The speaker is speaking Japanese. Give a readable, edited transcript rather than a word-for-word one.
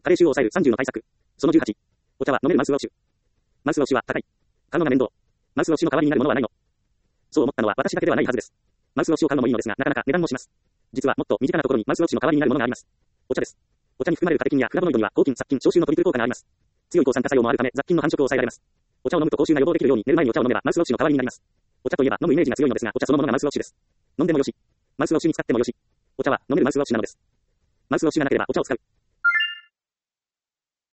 加齢臭を抑える30の対策。その18。お茶は飲めるマウスウォッシュ。マウスウォッシュは高い。買うのが面倒。マウスウォッシュの代わりになるものはないの。そう思ったのは私だけではないはずです。マウスウォッシュを買うのもいいのですが、なかなか値段もします。実はもっと身近なところにマウスウォッシュの代わりになるものがあります。お茶です。お茶に含まれるカテキンやフラボノイドには抗菌、殺菌、消臭のトリプル効果があります。強い抗酸化作用もあるため雑菌の繁殖を抑えられます。お茶を飲むと口臭が予防できるように寝る前にお茶を飲めばマウスウォッシュの代わりになります。お茶といえば飲むイメージが強いのですが、お茶そのものがマウスウォッシュです。飲んでもよし。マウスウォッシュに使ってもよし。お茶は飲めるマウスウォッシュなのです。マウスウォッシュがなければお茶を使う。